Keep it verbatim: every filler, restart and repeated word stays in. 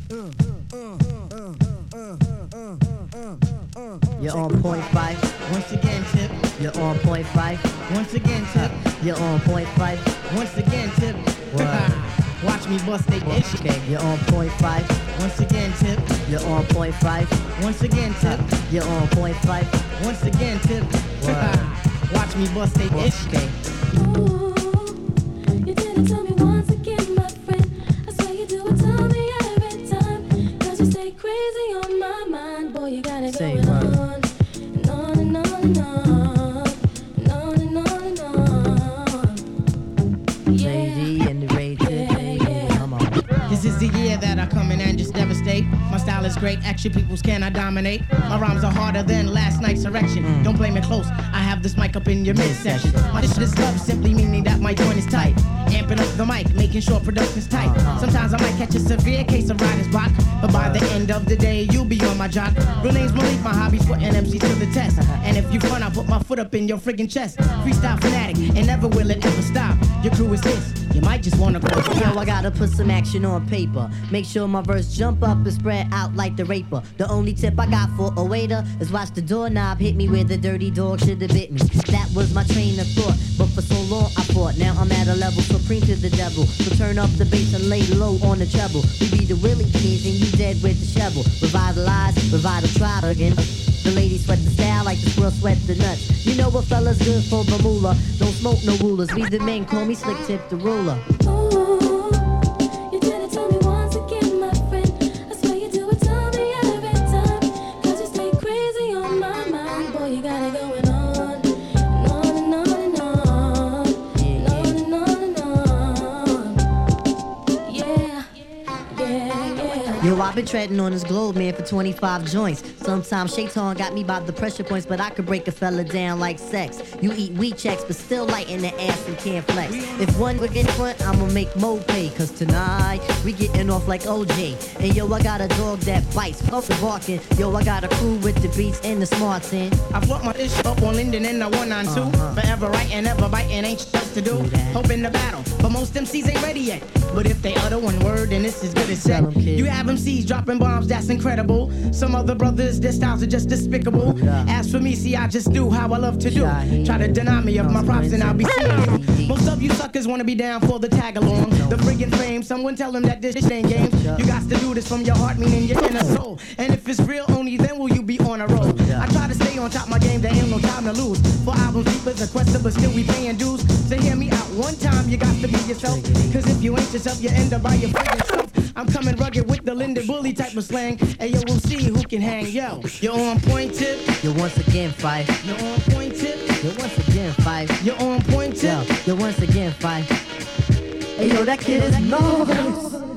You're on point five. Once again, Tip. You're on point five. Once again, Tip. You're on point five. Once again, Tip. Watch me bust they ish. Okay, you're on point five. Once again, Tip. You're on point five. Once again, Tip. You're on point five. Once again, Tip. Watch me bust they ish. Okay. Ooh, you didn't tell me once again, my friend. I swear you do it, tell me every time. Cause you stay crazy on my mind. Boy, you got it Say going what? on. And on and on and on. And on and on and on. Yeah. Lady and the rage. Yeah, yeah. Come on. This is the year that I come in and just devastate. My style is great, action peoples cannot dominate. My rhymes are harder than last night's erection. Don't play me close, I have this mic up in your midsection. My dish is love, simply meaning that my joint is tight. Amping up the mic, making sure production's tight. Sometimes I might catch a severe case of writer's block, but by the end of the day, you'll be on my jock. Real name's Malik, my hobby's putting M Cs to the test. And if you front, I'll put my foot up in your friggin' chest. Freestyle fanatic, and never will it ever stop. Your crew is this, you might just wanna call it. Yo, I gotta put some action on paper. Make sure my verse jump up and spread out like the raper. The only tip I got for a waiter is watch the doorknob hit me where the dirty dog should have bit me. That was my train of thought, but for so long I fought. Now I'm at a level supreme to the devil. So turn up the bass and lay low on the treble. We be the Willie Kings and you dead with the shovel. Revitalize, revital, try again. The ladies sweat the style like the squirrel sweat the nuts. You know what fella's good for the moolah. Don't smoke no rulers. We the men, call me Slick Tip the ruler. Ooh, you didn't tell me once again, my friend. I swear you do it, tell me every time. Cause you stay crazy on my mind. Boy, you got it going on. And on and on and on. And on and on and on. Yeah, yeah, yeah. Yo, I've been treading on this globe, man, for twenty-five joints. Sometimes Shaitan got me by the pressure points, but I could break a fella down like sex. You eat wheat checks, but still light in the ass and can't flex. If one would get front, I'ma make Mo pay. Cause tonight, we getting off like O J. And yo, I got a dog that bites, fuck the barking. Yo, I got a crew with the beats and the smarts in. I float my ish up on Linden in the one nine two. Uh-huh. Forever writing, ever biting, ain't shit else to do. Do that. Hoping the battle, but most M Cs ain't ready yet. But if they utter one word, then it's as good as Tell said. 'em, kid. You have M Cs dropping bombs, that's incredible. Some other brothers, their styles are just despicable. Yeah. As for me, see, I just do how I love to do. Shaheed. Try to deny me of my props and I'll be seeing you. Most of you suckers wanna be down for the tag along. The friggin' fame, someone tell them that this shit ain't game. You got to do this from your heart, meaning your inner soul. And if it's real, only then will you be on a roll. I try to stay on top of my game, there ain't no time to lose. For albums, deep as a question, but still we paying dues. So hear me out one time, you got to be yourself. Cause if you ain't yourself, you end up by your friggin' self. I'm coming rugged with the Linda Bully type of slang. And yo, we'll see who can hang. Yo, you're on point, Tip. Yo, once again, fight. You're on point, Tip. Yo, once again, fight. You're on point, Yo, Tip. yo, once again, fight. Hey, yo, that kid is nice.